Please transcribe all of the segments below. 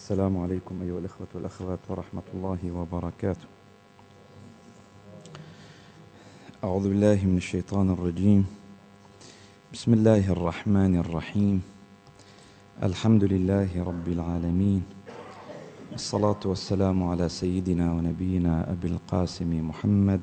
السلام عليكم أيها الإخوة والأخوات ورحمة الله وبركاته. أعوذ بالله من الشيطان الرجيم. بسم الله الرحمن الرحيم. الحمد لله رب العالمين، الصلاة والسلام على سيدنا ونبينا أبي القاسم محمد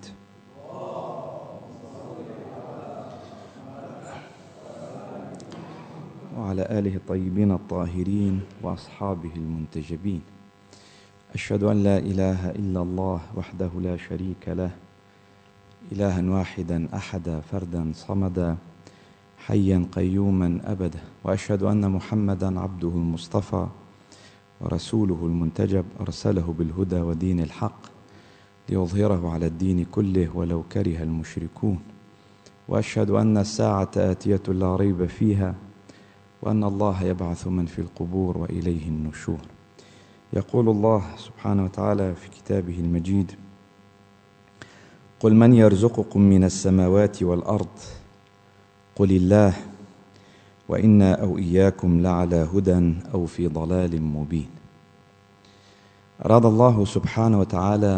وعلى آله الطيبين الطاهرين وأصحابه المنتجبين. أشهد أن لا إله إلا الله وحده لا شريك له، إلها واحدا أحدا فردا صمدا حيا قيوما أبدا، وأشهد أن محمدا عبده المصطفى ورسوله المنتجب، أرسله بالهدى ودين الحق ليظهره على الدين كله ولو كره المشركون. وأشهد أن الساعة آتية لا ريب فيها، وأن الله يبعث من في القبور وإليه النشور. يقول الله سبحانه وتعالى في كتابه المجيد: قل من يرزقكم من السماوات والأرض قل الله وإنا أو إياكم لعلى هدى أو في ضلال مبين. أراد الله سبحانه وتعالى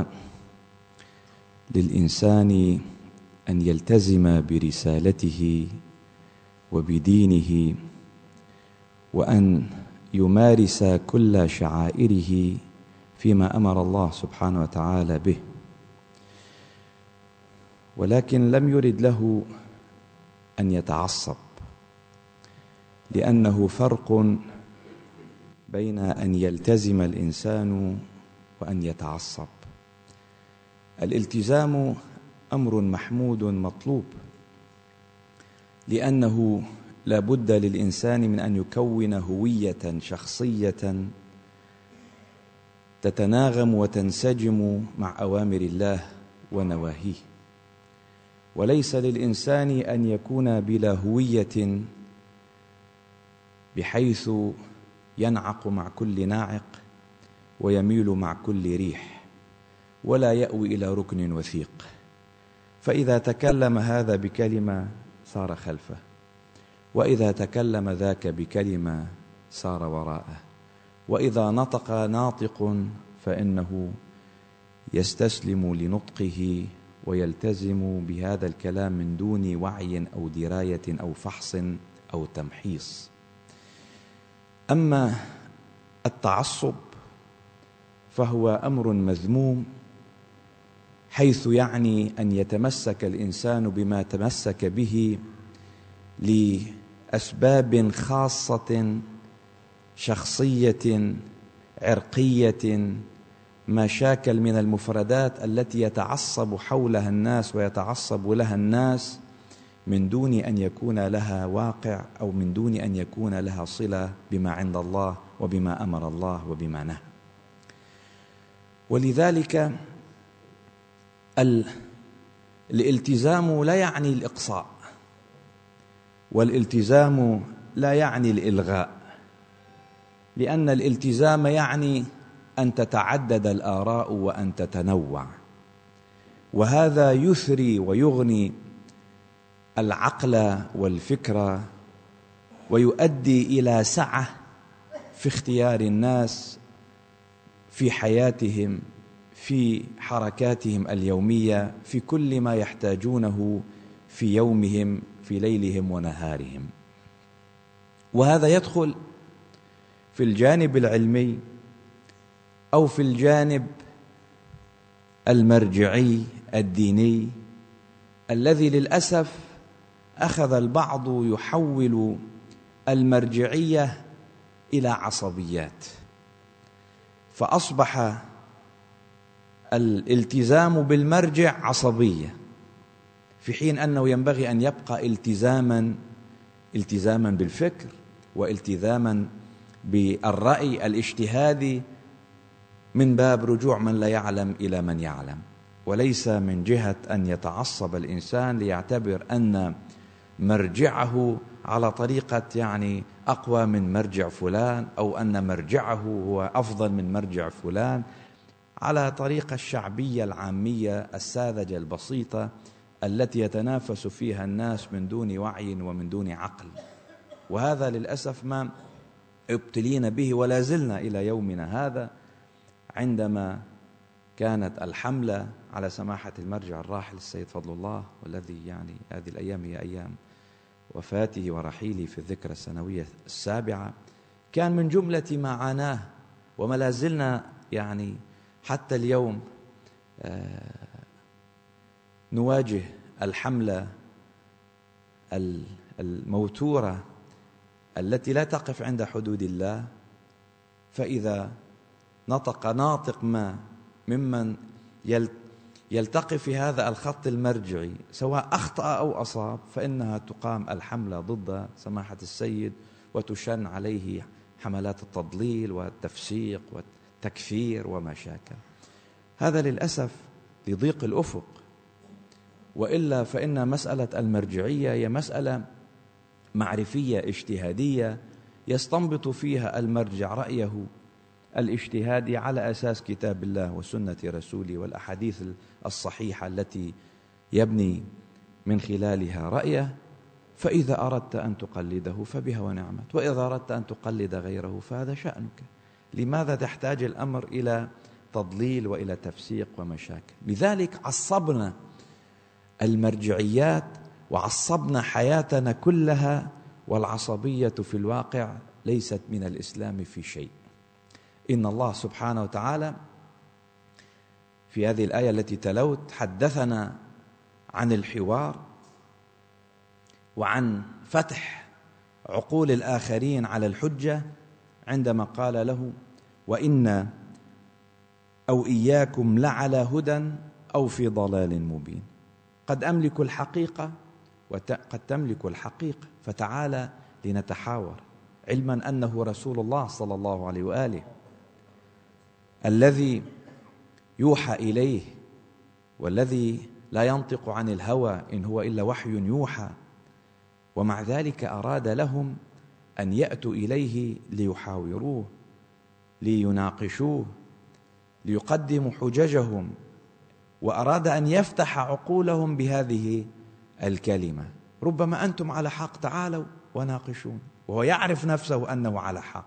للإنسان أن يلتزم برسالته وبدينه، وأن يمارس كل شعائره فيما أمر الله سبحانه وتعالى به، ولكن لم يرد له أن يتعصب، لأنه فرق بين أن يلتزم الإنسان وأن يتعصب. الالتزام أمر محمود مطلوب، لأنه لا بد للإنسان من أن يكون هوية شخصية تتناغم وتنسجم مع أوامر الله ونواهيه، وليس للإنسان أن يكون بلا هوية بحيث ينعق مع كل ناعق ويميل مع كل ريح ولا يأوي إلى ركن وثيق، فإذا تكلم هذا بكلمة صار خلفه، وإذا تكلم ذاك بكلمة سار وراءه، وإذا نطق ناطق فإنه يستسلم لنطقه ويلتزم بهذا الكلام من دون وعي أو دراية أو فحص أو تمحيص. أما التعصب فهو أمر مذموم، حيث يعني أن يتمسك الإنسان بما تمسك به لأسباب خاصة شخصية عرقية، ما شاكل من المفردات التي يتعصب حولها الناس ويتعصب لها الناس من دون أن يكون لها واقع أو من دون أن يكون لها صلة بما عند الله وبما أمر الله وبما نهى. ولذلك الالتزام لا يعني الإقصاء، والالتزام لا يعني الإلغاء، لأن الالتزام يعني أن تتعدد الآراء وأن تتنوع، وهذا يثري ويغني العقل والفكر ويؤدي إلى سعة في اختيار الناس في حياتهم، في حركاتهم اليومية، في كل ما يحتاجونه في يومهم، في ليلهم ونهارهم. وهذا يدخل في الجانب العلمي أو في الجانب المرجعي الديني، الذي للأسف أخذ البعض يحول المرجعية إلى عصبيات، فأصبح الالتزام بالمرجع عصبية، في حين أنه ينبغي أن يبقى التزاما بالفكر والتزاما بالرأي الاجتهادي من باب رجوع من لا يعلم إلى من يعلم، وليس من جهة أن يتعصب الإنسان ليعتبر أن مرجعه على طريقة يعني أقوى من مرجع فلان، أو أن مرجعه هو أفضل من مرجع فلان، على طريقة الشعبية العامية الساذجة البسيطة التي يتنافس فيها الناس من دون وعي ومن دون عقل. وهذا للأسف ما ابتلينا به ولا زلنا إلى يومنا هذا. عندما كانت الحملة على سماحة المرجع الراحل السيد فضل الله، والذي يعني هذه الأيام هي أيام وفاته ورحيله في الذكرى السنوية 7، كان من جملة ما عاناه وما لا زلنا يعني حتى اليوم نواجه الحملة الموتورة التي لا تقف عند حدود الله. فإذا نطق ناطق ما ممن يلتقي في هذا الخط المرجعي سواء أخطأ أو أصاب، فإنها تقام الحملة ضد سماحة السيد وتشن عليه حملات التضليل والتفسيق والتكفير وما شاكل. هذا للأسف لضيق الأفق، وإلا فإن مسألة المرجعية هي مسألة معرفية اجتهادية يستنبط فيها المرجع رأيه الاجتهادي على أساس كتاب الله وسنة رسوله والأحاديث الصحيحة التي يبني من خلالها رأيه. فإذا أردت أن تقلده فبها ونعمت، وإذا أردت أن تقلد غيره فهذا شأنك. لماذا تحتاج الأمر إلى تضليل وإلى تفسيق ومشاكل؟ لذلك عصبنا المرجعيات وعصبنا حياتنا كلها، والعصبية في الواقع ليست من الإسلام في شيء. إن الله سبحانه وتعالى في هذه الآية التي تلوت حدثنا عن الحوار وعن فتح عقول الآخرين على الحجة عندما قال له: وإنا أو إياكم لعلى هدى أو في ضلال مبين. قد أملك الحقيقة وقد تملك الحقيقة، فتعالى لنتحاور، علما أنه رسول الله صلى الله عليه وآله الذي يوحى إليه، والذي لا ينطق عن الهوى إن هو إلا وحي يوحى. ومع ذلك أراد لهم أن يأتوا إليه ليحاوروه، ليناقشوه، ليقدموا حججهم، وأراد أن يفتح عقولهم بهذه الكلمة: ربما أنتم على حق، تعالوا وناقشون. وهو يعرف نفسه أنه على حق.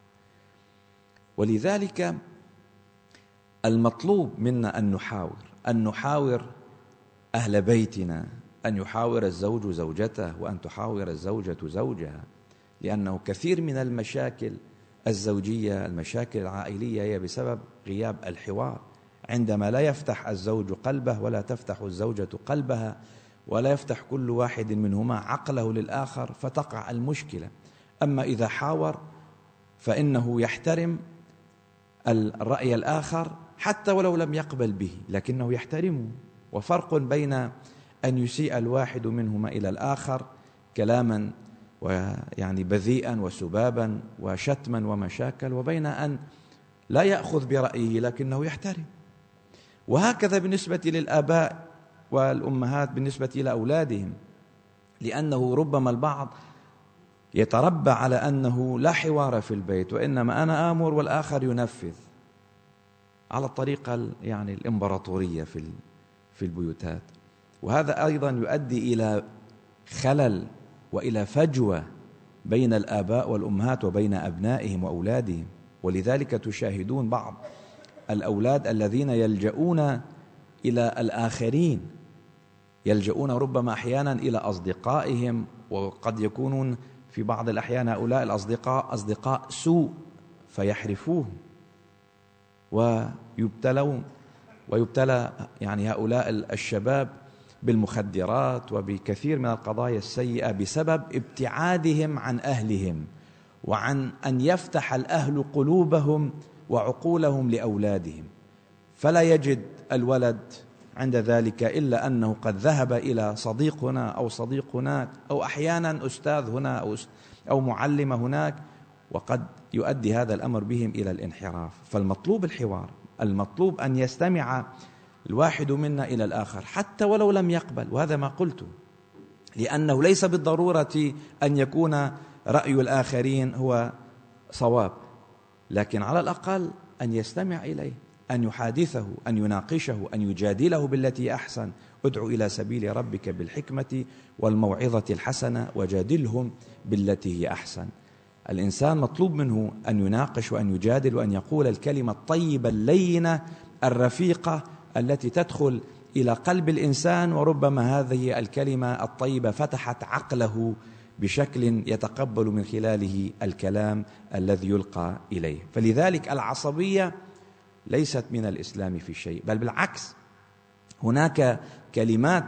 ولذلك المطلوب منا أن نحاور أهل بيتنا، أن يحاور الزوج زوجته، وأن تحاور الزوجة زوجها، لأنه كثير من المشاكل الزوجية، المشاكل العائلية، هي بسبب غياب الحوار. عندما لا يفتح الزوج قلبه ولا تفتح الزوجة قلبها ولا يفتح كل واحد منهما عقله للآخر، فتقع المشكلة. أما إذا حاور فإنه يحترم الرأي الآخر حتى ولو لم يقبل به، لكنه يحترمه. وفرق بين أن يسيء الواحد منهما إلى الآخر كلاما ويعني بذيئا وسبابا وشتما ومشاكل، وبين أن لا يأخذ برأيه لكنه يحترم. وهكذا بالنسبة للآباء والأمهات بالنسبة إلى أولادهم، لأنه ربما البعض يتربى على أنه لا حوار في البيت، وإنما أنا آمر والآخر ينفذ على الطريقة يعني الإمبراطورية في البيوتات. وهذا أيضا يؤدي إلى خلل وإلى فجوة بين الآباء والأمهات وبين أبنائهم وأولادهم. ولذلك تشاهدون بعض الأولاد الذين يلجؤون إلى الآخرين، يلجؤون ربما أحيانا إلى أصدقائهم، وقد يكونون في بعض الأحيان هؤلاء الأصدقاء أصدقاء سوء فيحرفوهم ويبتلى يعني هؤلاء الشباب بالمخدرات وبكثير من القضايا السيئة بسبب ابتعادهم عن أهلهم، وعن أن يفتح الأهل قلوبهم وعقولهم لأولادهم. فلا يجد الولد عند ذلك إلا أنه قد ذهب إلى صديق هنا أو صديق هناك، أو أحيانا أستاذ هنا أو معلم هناك، وقد يؤدي هذا الأمر بهم إلى الانحراف. فالمطلوب الحوار، المطلوب أن يستمع الواحد منا إلى الآخر حتى ولو لم يقبل، وهذا ما قلته، لأنه ليس بالضرورة أن يكون رأي الآخرين هو صواب، لكن على الأقل أن يستمع إليه، أن يحادثه، أن يناقشه، أن يجادله بالتي أحسن. ادع إلى سبيل ربك بالحكمة والموعظة الحسنة وجادلهم بالتي هي أحسن. الإنسان مطلوب منه أن يناقش وأن يجادل وأن يقول الكلمة الطيبة اللينة الرفيقة التي تدخل إلى قلب الإنسان، وربما هذه الكلمة الطيبة فتحت عقله بشكل يتقبل من خلاله الكلام الذي يلقى إليه. فلذلك العصبية ليست من الإسلام في شيء، بل بالعكس، هناك كلمات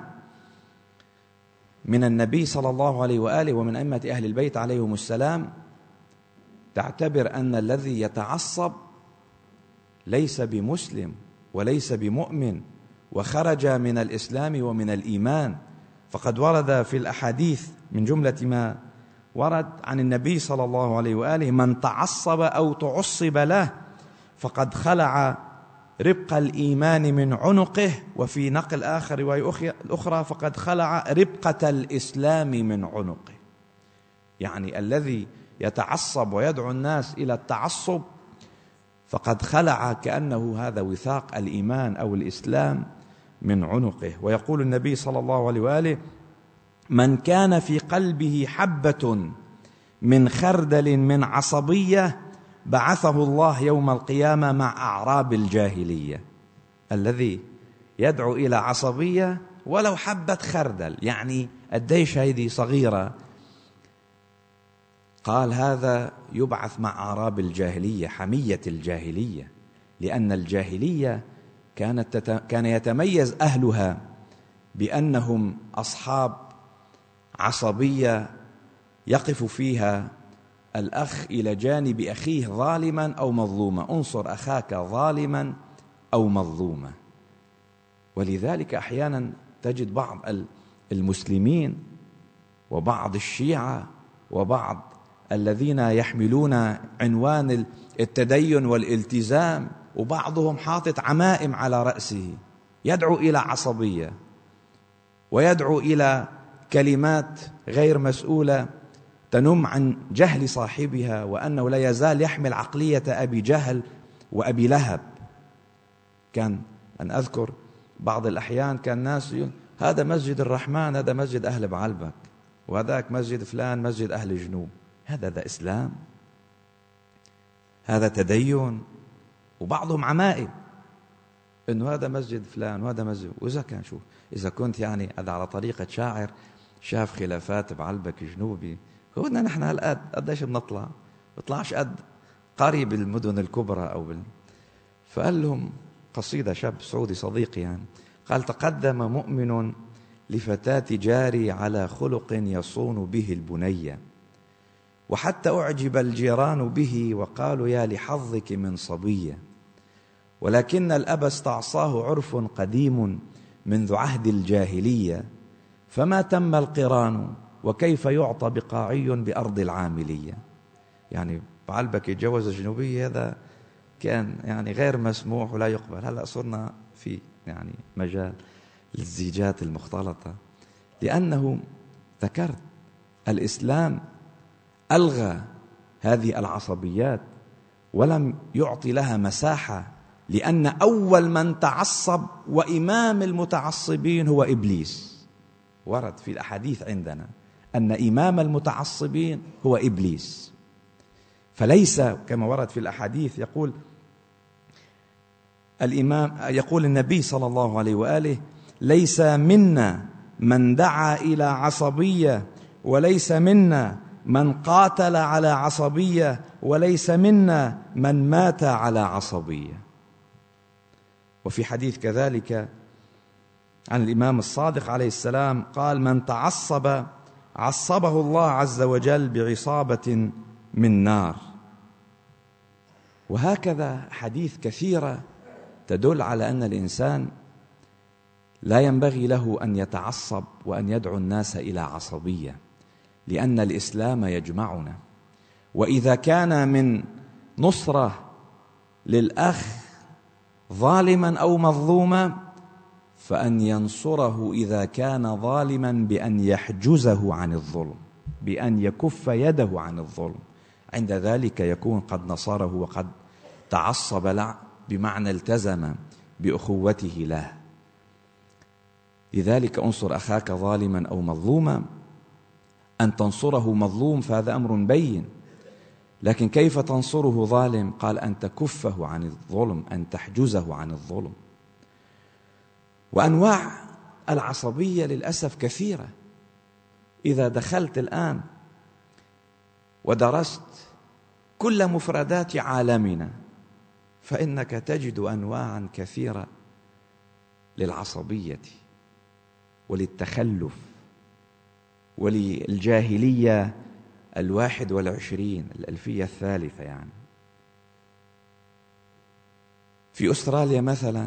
من النبي صلى الله عليه وآله ومن أئمة أهل البيت عليهم السلام تعتبر أن الذي يتعصب ليس بمسلم وليس بمؤمن وخرج من الإسلام ومن الإيمان. فقد ورد في الأحاديث من جملة ما ورد عن النبي صلى الله عليه وآله: من تعصب أو تعصب له فقد خلع ربق الإيمان من عنقه، وفي نقل آخر رواية أخرى: فقد خلع ربقة الإسلام من عنقه. يعني الذي يتعصب ويدعو الناس إلى التعصب فقد خلع كأنه هذا وثاق الإيمان أو الإسلام من عنقه. ويقول النبي صلى الله عليه وآله: من كان في قلبه حبة من خردل من عصبية بعثه الله يوم القيامة مع أعراب الجاهلية. الذي يدعو إلى عصبية ولو حبة خردل، يعني قديش هذه صغيرة، قال هذا يبعث مع أعراب الجاهلية، حمية الجاهلية، لأن الجاهلية كان يتميز أهلها بأنهم أصحاب عصبية يقف فيها الأخ إلى جانب أخيه ظالما أو مظلوما، انصر أخاك ظالما أو مظلوما. ولذلك أحيانا تجد بعض المسلمين وبعض الشيعة وبعض الذين يحملون عنوان التدين والالتزام وبعضهم حاطط عمائم على رأسه، يدعو إلى عصبية ويدعو إلى كلمات غير مسؤولة تنم عن جهل صاحبها، وأنه لا يزال يحمل عقلية أبي جهل وأبي لهب. كان أن أذكر بعض الأحيان كان الناس يقول هذا مسجد الرحمن، هذا مسجد أهل بعلبك، وهذاك مسجد فلان مسجد أهل الجنوب. هذا إسلام؟ هذا تدين؟ وبعضهم عمائم إنه هذا مسجد فلان وهذا مسجد. وإذا كان شوف، إذا كنت يعني هذا على طريقة شاعر شاف خلافات بعلبك جنوبي، هو نحن هالقد قديش بطلعش قد قريب المدن الكبرى فقال لهم قصيدة، شاب سعودي صديقي يعني، قال: تقدم مؤمن لفتاة جاري على خلق يصون به البنية، وحتى أعجب الجيران به وقالوا يا لحظك من صبية، ولكن الأب استعصاه عرف قديم منذ عهد الجاهلية، فما تم القران وكيف يعطى بقاعي بأرض العاملية. يعني بعلبك يتجوز الجنوبية، هذا كان يعني غير مسموح ولا يقبل. هلأ صرنا في يعني مجال للزيجات المختلطة، لأنه ذكرت الإسلام ألغى هذه العصبيات ولم يعطي لها مساحة، لأن أول من تعصب وإمام المتعصبين هو إبليس. ورد في الأحاديث عندنا أن إمام المتعصبين هو إبليس. فليس كما ورد في الأحاديث، يقول النبي صلى الله عليه وآله: ليس منا من دعا إلى عصبية، وليس منا من قاتل على عصبية، وليس منا من مات على عصبية. وفي حديث كذلك عن الإمام الصادق عليه السلام قال: من تعصب عصبه الله عز وجل بعصابة من نار. وهكذا حديث كثيرة تدل على أن الإنسان لا ينبغي له أن يتعصب وأن يدعو الناس إلى عصبية، لأن الإسلام يجمعنا. وإذا كان من نصرة للأخ ظالما أو مظلوما، فأن ينصره إذا كان ظالما بأن يحجزه عن الظلم، بأن يكف يده عن الظلم. عند ذلك يكون قد نصره وقد تعصب بمعنى التزم بأخوته له. لذلك انصر أخاك ظالما أو مظلوما. أن تنصره مظلوم فهذا أمر بين، لكن كيف تنصره ظالم؟ قال أن تكفه عن الظلم، أن تحجزه عن الظلم. وأنواع العصبية للأسف كثيرة. إذا دخلت الآن ودرست كل مفردات عالمنا فإنك تجد أنواعا كثيرة للعصبية وللتخلف وللجاهلية 21 الألفية الثالثة. يعني في أستراليا مثلا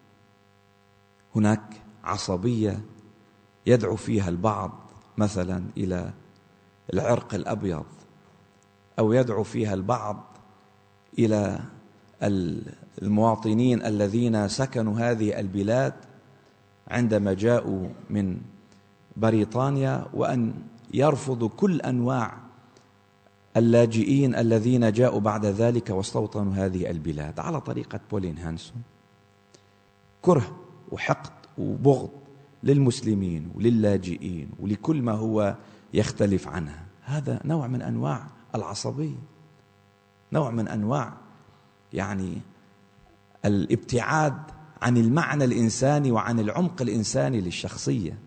هناك عصبية يدعو فيها البعض مثلا إلى العرق الأبيض، أو يدعو فيها البعض إلى المواطنين الذين سكنوا هذه البلاد عندما جاءوا من بريطانيا، وأن يرفضوا كل أنواع اللاجئين الذين جاءوا بعد ذلك واستوطنوا هذه البلاد على طريقة بولين هانسون. كره وحقد وبغض للمسلمين وللاجئين ولكل ما هو يختلف عنها. هذا نوع من أنواع العصبية، نوع من أنواع يعني الابتعاد عن المعنى الإنساني وعن العمق الإنساني للشخصية.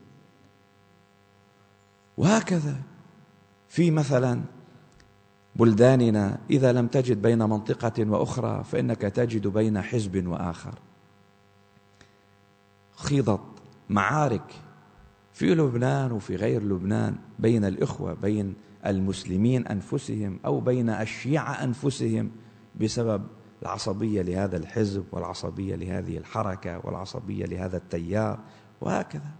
وهكذا في مثلا بلداننا إذا لم تجد بين منطقة وأخرى فإنك تجد بين حزب وآخر. خيضت معارك في لبنان وفي غير لبنان بين الإخوة، بين المسلمين أنفسهم أو بين الشيعة أنفسهم بسبب العصبية لهذا الحزب والعصبية لهذه الحركة والعصبية لهذا التيار وهكذا.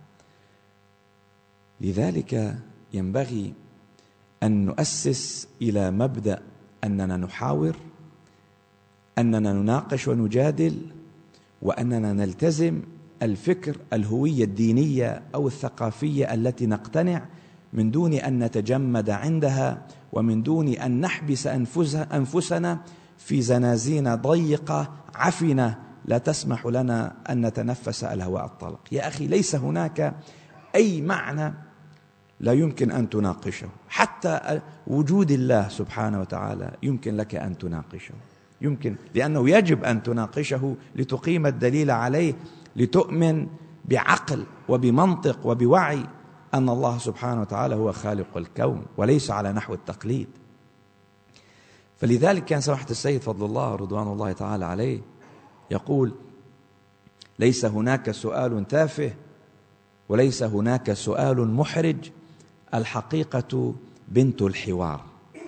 لذلك ينبغي أن نؤسس إلى مبدأ أننا نحاور، أننا نناقش ونجادل، وأننا نلتزم الفكر الهوية الدينية أو الثقافية التي نقتنع من دون أن نتجمد عندها ومن دون أن نحبس أنفسنا في زنازين ضيقة عفنة لا تسمح لنا أن نتنفس الهواء الطلق. يا أخي ليس هناك أي معنى لا يمكن أن تناقشه، حتى وجود الله سبحانه وتعالى يمكن لك أن تناقشه، يمكن، لأنه يجب أن تناقشه لتقيم الدليل عليه، لتؤمن بعقل وبمنطق وبوعي أن الله سبحانه وتعالى هو خالق الكون وليس على نحو التقليد. فلذلك كان سماحة السيد فضل الله رضوان الله تعالى عليه يقول: ليس هناك سؤال تافه وليس هناك سؤال محرج، الحقيقة بنت الحوار.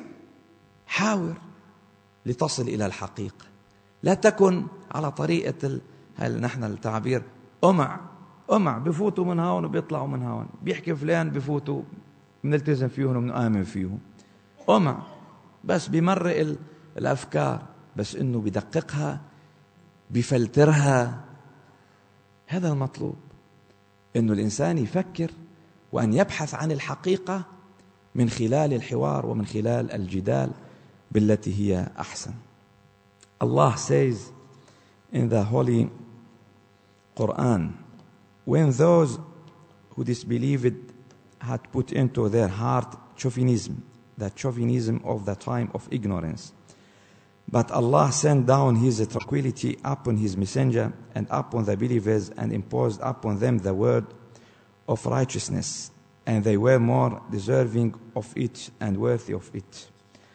حاور لتصل إلى الحقيقة، لا تكن على طريقة نحن التعبير أمع بفوتوا من هون وبيطلعوا من هون، بيحكي فلان بفوتوا بنلتزم فيهم وبنآمن فيهم، بس بمرق الأفكار، بس إنه بدققها بفلترها. هذا المطلوب، إنه الإنسان يفكر وأن يبحث عن الحقيقة من خلال الحوار ومن خلال الجدال بالتي هي أحسن. Allah says in the Holy Quran, when those who disbelieved had put into their heart chauvinism, the chauvinism of the time of ignorance, but Allah sent down His tranquility upon His messenger and upon the believers and imposed upon them the word of righteousness, and they were more deserving of it and worthy of it.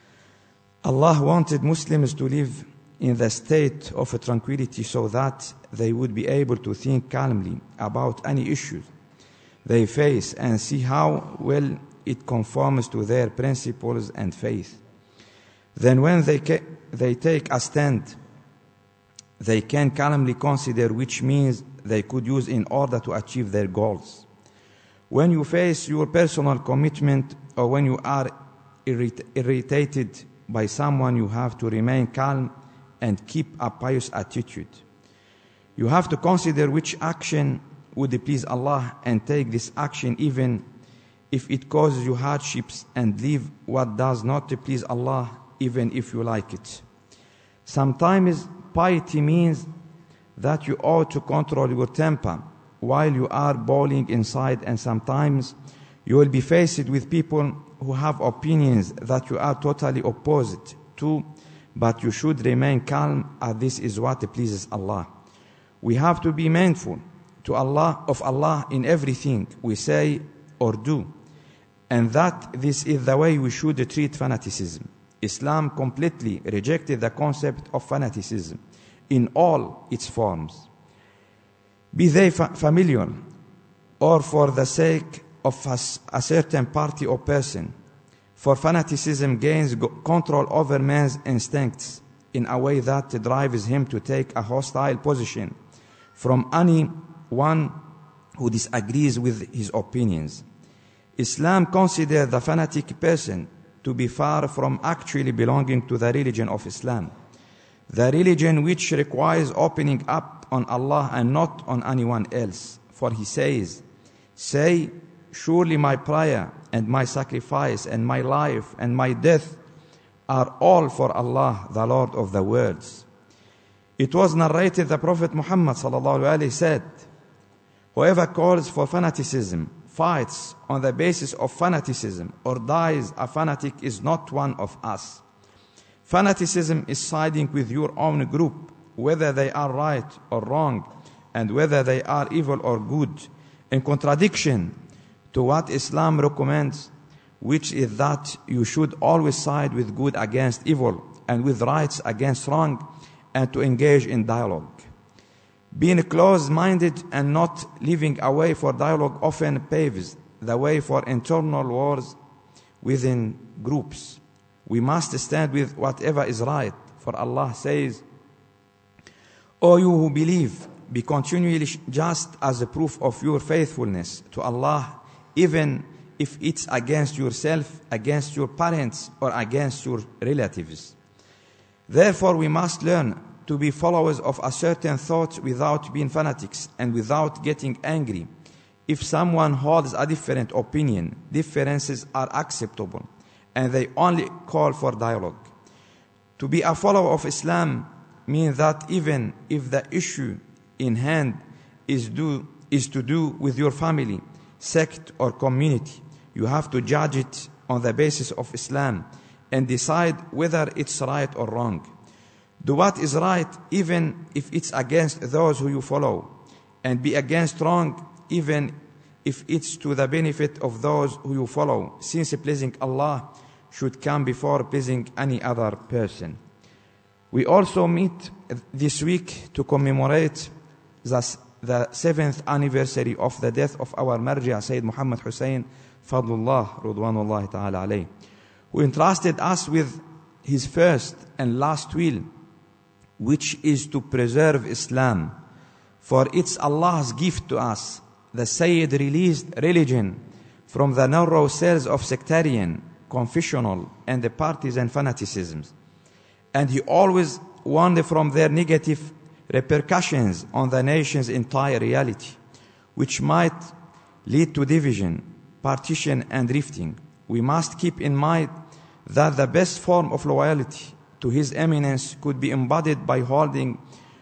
Allah wanted Muslims to live in the state of tranquility so that they would be able to think calmly about any issues they face and see how well it conforms to their principles and faith. Then when they take a stand, they can calmly consider which means they could use in order to achieve their goals. When you face your personal commitment or when you are irritated by someone, you have to remain calm and keep a pious attitude. You have to consider which action would please Allah and take this action even if it causes you hardships, and leave what does not please Allah even if you like it. Sometimes piety means that you ought to control your temper while you are boiling inside, and sometimes you will be faced with people who have opinions that you are totally opposite too, but you should remain calm, as this is what pleases Allah. We have to be mindful of Allah in everything we say or do, and that this is the way we should treat fanaticism. Islam completely rejected the concept of fanaticism in all its forms, be they familial or for the sake of a certain party or person. For fanaticism gains control over man's instincts in a way that drives him to take a hostile position from anyone who disagrees with his opinions. Islam considers the fanatic person to be far from actually belonging to the religion of Islam, the religion which requires opening up on Allah and not on anyone else. For he says, "Say, surely my prayer and my sacrifice and my life and my death are all for Allah, the Lord of the worlds." It was narrated the Prophet Muhammad ﷺ said, "Whoever calls for fanaticism, fights on the basis of fanaticism, or dies a fanatic is not one of us." Fanaticism is siding with your own group, whether they are right or wrong, and whether they are evil or good, in contradiction to what Islam recommends, which is that you should always side with good against evil and with rights against wrong, and to engage in dialogue. Being close-minded and not leaving a way for dialogue often paves the way for internal wars within groups. We must stand with whatever is right, for Allah says, "O you who believe, be continually just as a proof of your faithfulness to Allah, even if it's against yourself, against your parents, or against your relatives." Therefore, we must learn to be followers of a certain thought without being fanatics and without getting angry. If someone holds a different opinion, differences are acceptable, and they only call for dialogue. To be a follower of Islam means that even if the issue in hand is to do with your family, sect, or community, you have to judge it on the basis of Islam and decide whether it's right or wrong. Do what is right even if it's against those who you follow, and be against wrong even if it's to the benefit of those who you follow, since pleasing Allah should come before pleasing any other person. We also meet this week to commemorate the 7th anniversary of the death of our Marja, Sayyid Muhammad Hussein Fadlullah Ridwanullah Ta'ala alayh, who entrusted us with his first and last will, which is to preserve Islam. For it's Allah's gift to us. The Sayyid released religion from the narrow cells of sectarian, confessional, and the partisan fanaticisms. And he always warned from their negative repercussions on the nation's entire reality, which might lead to division, partition, and rifting. We must keep in mind that the best form of loyalty to His Eminence could be embodied by holding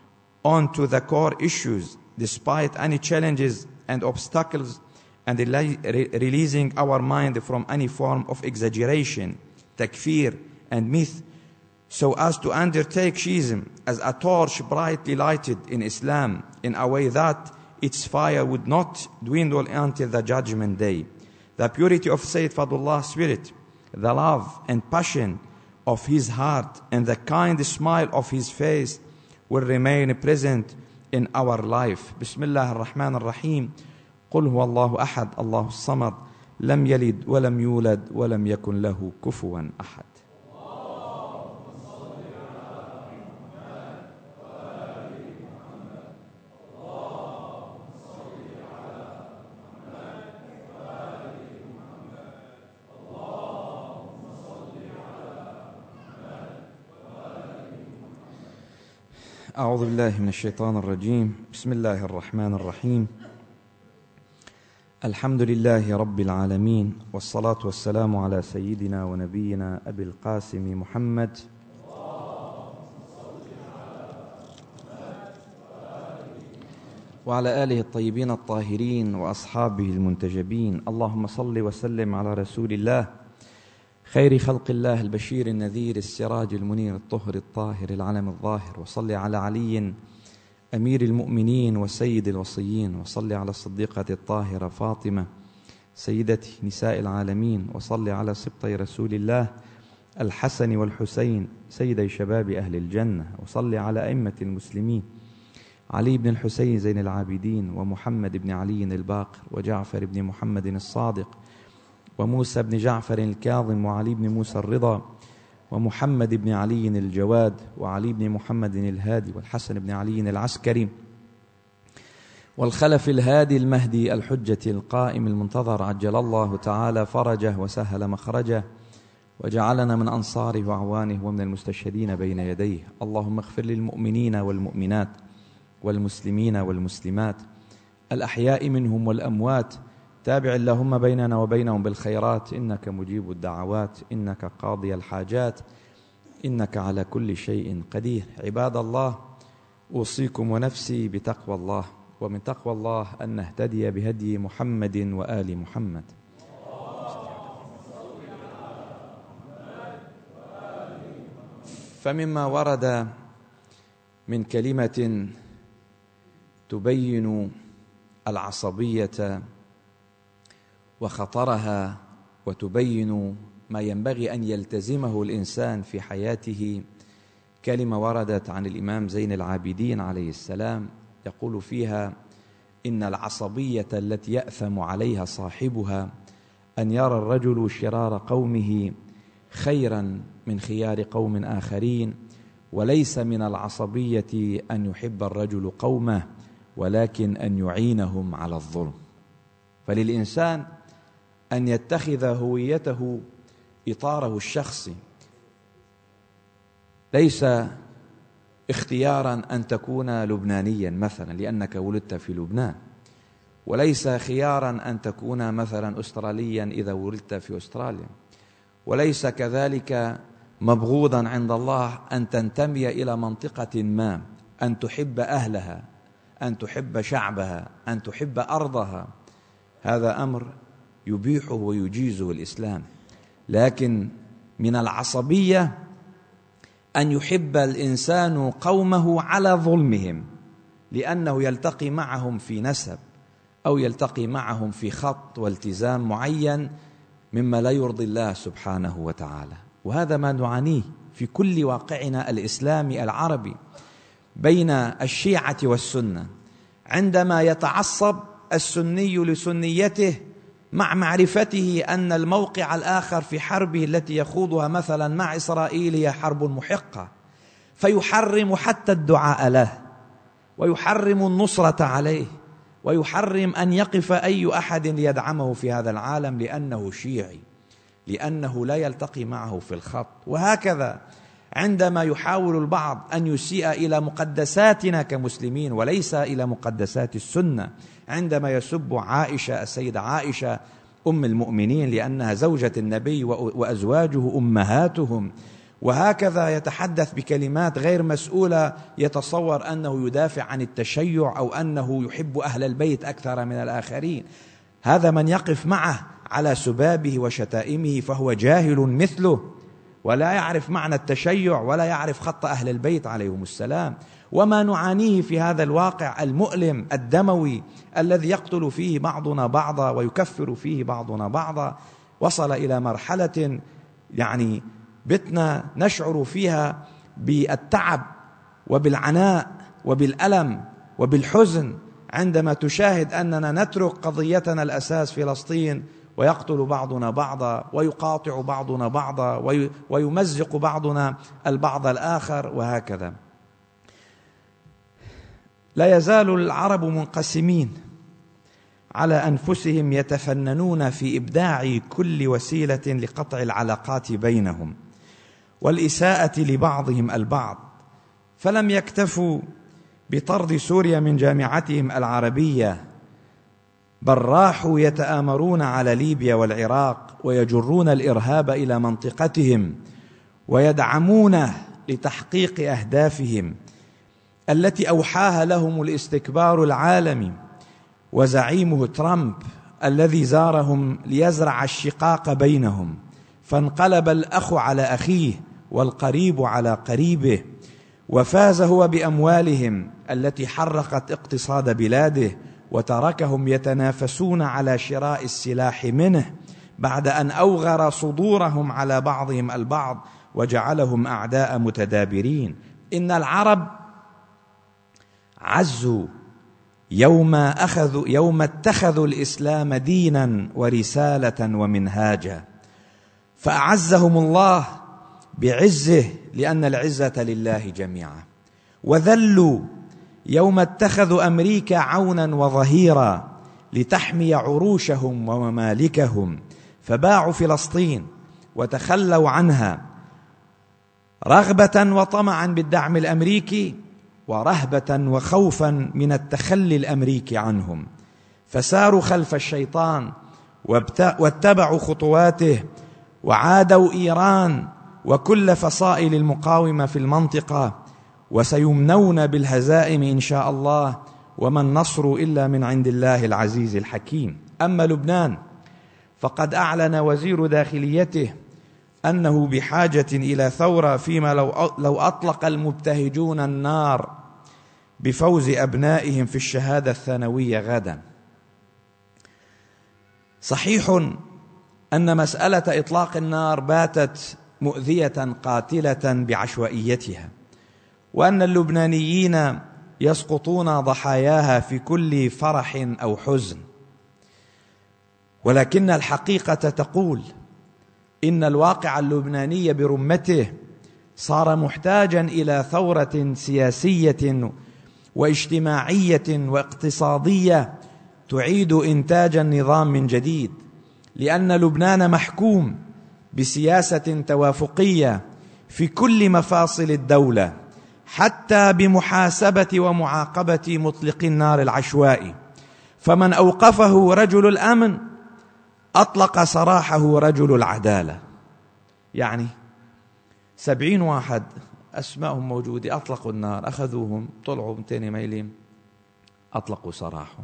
on to the core issues despite any challenges and obstacles, and releasing our mind from any form of exaggeration, takfir, and myth, so as to undertake Shiism as a torch brightly lighted in Islam in a way that its fire would not dwindle until the judgment day. The purity of Sayyid Fadlullah's spirit, the love and passion of his heart, and the kind smile of his face will remain present in our life. Bismillah ar-Rahman ar-Rahim. قل هو الله أحد الله الصمد لم يلد ولم يولد ولم يكن له كفوا أحد. أعوذ بالله من الشيطان الرجيم. بسم الله الرحمن الرحيم. الحمد لله رب العالمين، والصلاة والسلام على سيدنا ونبينا أبي القاسم محمد وعلى آله الطيبين الطاهرين وأصحابه المنتجبين. اللهم صل وسلم على رسول الله خير خلق الله البشير النذير السراج المنير الطهر الطاهر العلم الظاهر، وصل على علي أمير المؤمنين وسيد الوصيين، وصل على الصديقة الطاهرة فاطمة سيدة نساء العالمين، وصل على سبطي رسول الله الحسن والحسين سيدي شباب أهل الجنة، وصل على أئمة المسلمين علي بن الحسين زين العابدين، ومحمد بن علي الباقر، وجعفر بن محمد الصادق، وموسى بن جعفر الكاظم، وعلي بن موسى الرضا، ومحمد بن علي الجواد، وعلي بن محمد الهادي، والحسن بن علي العسكري، والخلف الهادي المهدي الحجة القائم المنتظر، عجل الله تعالى فرجه وسهل مخرجه، وجعلنا من أنصاره وأعوانه ومن المستشهدين بين يديه. اللهم اغفر للمؤمنين والمؤمنات والمسلمين والمسلمات الأحياء منهم والأموات، تابع اللهم بيننا وبينهم بالخيرات، إنك مجيب الدعوات، إنك قاضي الحاجات، إنك على كل شيء قدير. عباد الله، أوصيكم ونفسي بتقوى الله، ومن تقوى الله أن نهتدي بهدي محمد وآل محمد. فمما ورد من كلمة تبين العصبية وخطرها، وتبين ما ينبغي أن يلتزمه الإنسان في حياته، كلمة وردت عن الإمام زين العابدين عليه السلام، يقول فيها: إن العصبية التي يأثم عليها صاحبها أن يرى الرجل شرار قومه خيرا من خيار قوم آخرين، وليس من العصبية أن يحب الرجل قومه، ولكن أن يعينهم على الظلم. فللإنسان أن يتخذ هويته إطاره الشخصي، ليس اختيارا أن تكون لبنانيا مثلا لأنك ولدت في لبنان، وليس خيارا أن تكون مثلا أستراليا إذا ولدت في أستراليا، وليس كذلك مبغوضا عند الله أن تنتمي إلى منطقة ما، أن تحب أهلها، أن تحب شعبها، أن تحب أرضها. هذا أمر يبيحه ويجيزه الإسلام. لكن من العصبية أن يحب الإنسان قومه على ظلمهم، لأنه يلتقي معهم في نسب أو يلتقي معهم في خط والتزام معين مما لا يرضي الله سبحانه وتعالى. وهذا ما نعانيه في كل واقعنا الإسلامي العربي بين الشيعة والسنة، عندما يتعصب السني لسنيته مع معرفته أن الموقع الآخر في حربه التي يخوضها مثلا مع إسرائيل هي حرب محقة، فيحرم حتى الدعاء له، ويحرم النصرة عليه، ويحرم أن يقف أي أحد ليدعمه في هذا العالم لأنه شيعي، لأنه لا يلتقي معه في الخط. وهكذا عندما يحاول البعض أن يسيء إلى مقدساتنا كمسلمين وليس إلى مقدسات السنة، عندما يسب عائشة السيدة عائشة أم المؤمنين لأنها زوجة النبي وأزواجه أمهاتهم، وهكذا يتحدث بكلمات غير مسؤولة، يتصور أنه يدافع عن التشيع أو أنه يحب أهل البيت أكثر من الآخرين. هذا من يقف معه على سبابه وشتائمه فهو جاهل مثله، ولا يعرف معنى التشيع ولا يعرف خط أهل البيت عليهم السلام. وما نعانيه في هذا الواقع المؤلم الدموي الذي يقتل فيه بعضنا بعضا ويكفر فيه بعضنا بعضا، وصل إلى مرحلة يعني بتنا نشعر فيها بالتعب وبالعناء وبالألم وبالحزن عندما تشاهد أننا نترك قضيتنا الأساس فلسطين ويقتل بعضنا بعضا ويقاطع بعضنا بعضا ويمزق بعضنا البعض الآخر، وهكذا. لا يزال العرب منقسمين على أنفسهم، يتفننون في إبداع كل وسيلة لقطع العلاقات بينهم والإساءة لبعضهم البعض، فلم يكتفوا بطرد سوريا من جامعتهم العربية، بل راحوا يتآمرون على ليبيا والعراق ويجرون الإرهاب إلى منطقتهم ويدعمونه لتحقيق أهدافهم التي أوحاها لهم الاستكبار العالمي وزعيمه ترامب الذي زارهم ليزرع الشقاق بينهم. فانقلب الأخ على أخيه والقريب على قريبه، وفاز هو بأموالهم التي حرقت اقتصاد بلاده، وتركهم يتنافسون على شراء السلاح منه بعد أن أوغر صدورهم على بعضهم البعض وجعلهم أعداء متدابرين. إن العرب عزوا يوم اتخذوا الإسلام دينا ورسالة ومنهاجا، فأعزهم الله بعزه لأن العزة لله جميعا، وذلوا يوم اتخذوا أمريكا عونا وظهيرا لتحمي عروشهم وممالكهم، فباعوا فلسطين وتخلوا عنها رغبة وطمعا بالدعم الأمريكي، ورهبة وخوفا من التخلي الأمريكي عنهم، فساروا خلف الشيطان واتبعوا خطواته، وعادوا إيران وكل فصائل المقاومة في المنطقة، وسيمنون بالهزائم إن شاء الله، وما النصر إلا من عند الله العزيز الحكيم. أما لبنان فقد أعلن وزير داخليته أنه بحاجة إلى ثورة، فيما لو أطلق المبتهجون النار بفوز أبنائهم في الشهادة الثانوية غدا. صحيح أن مسألة إطلاق النار باتت مؤذية قاتلة بعشوائيتها، وأن اللبنانيين يسقطون ضحاياها في كل فرح أو حزن، ولكن الحقيقة تقول إن الواقع اللبناني برمته صار محتاجا إلى ثورة سياسية واجتماعية واقتصادية تعيد إنتاج النظام من جديد، لأن لبنان محكوم بسياسة توافقية في كل مفاصل الدولة، حتى بمحاسبة ومعاقبة مطلق النار العشوائي، فمن أوقفه رجل الأمن أطلق سراحه رجل العدالة. يعني 70 واحد أسمائهم موجودة أطلقوا النار، أخذوهم طلعوا 200 ميلين أطلقوا سراحهم.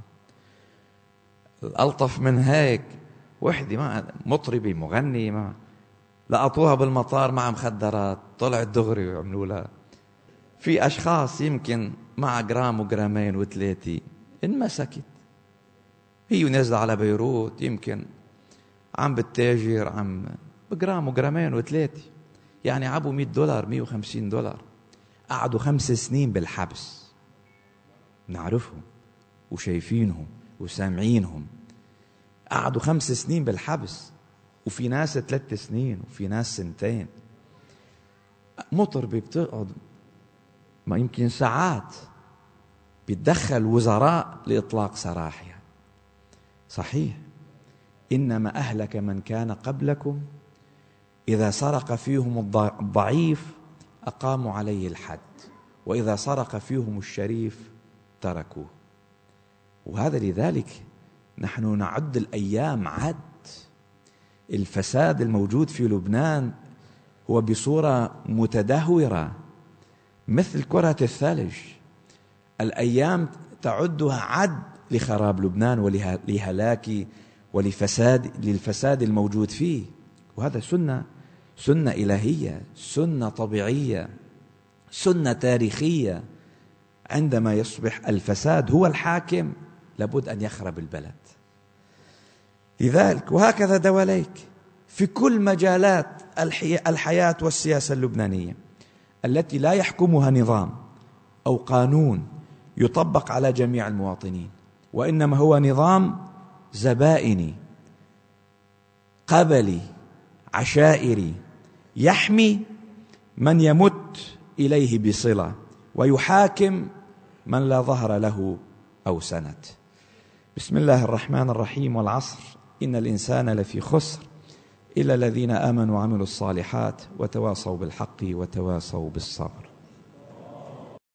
الألطف من هيك وحدة مطربة مغنية لقطوها بالمطار مع مخدرات، طلعت دغري وعملوا لها. في أشخاص يمكن مع جرام وجرامين وثلاثة انمسكت، هي نازلة على بيروت يمكن عم بالتاجر عم بجرام وجرامين وثلاثة، يعني عبوا $100 $150، قعدوا 5 سنين بالحبس، نعرفهم وشايفينهم وسامعينهم، قعدوا 5 سنين بالحبس، وفي ناس 3 سنين وفي ناس 2. مطربة بتقعد ما يمكن ساعات، بيتدخل وزراء لإطلاق سراح. يعني صحيح إنما أهلك من كان قبلكم إذا سرق فيهم الضعيف أقاموا عليه الحد، وإذا سرق فيهم الشريف تركوه. وهذا لذلك نحن نعد الأيام عد. الفساد الموجود في لبنان هو بصورة متدهورة مثل كرة الثلج. الأيام تعدها عد لخراب لبنان ولهلاك للفساد الموجود فيه. وهذا سنة إلهية، سنة طبيعية، سنة تاريخية. عندما يصبح الفساد هو الحاكم لابد أن يخرب البلد. لذلك وهكذا دواليك في كل مجالات الحياة والسياسة اللبنانية التي لا يحكمها نظام أو قانون يطبق على جميع المواطنين، وإنما هو نظام زبائني قبلي عشائري يحمي من يمت إليه بصلة ويحاكم من لا ظهر له أو سند. بسم الله الرحمن الرحيم. والعصر إن الإنسان لفي خسر إلا الذين آمنوا وعملوا الصالحات وتواصوا بالحق وتواصوا بالصبر.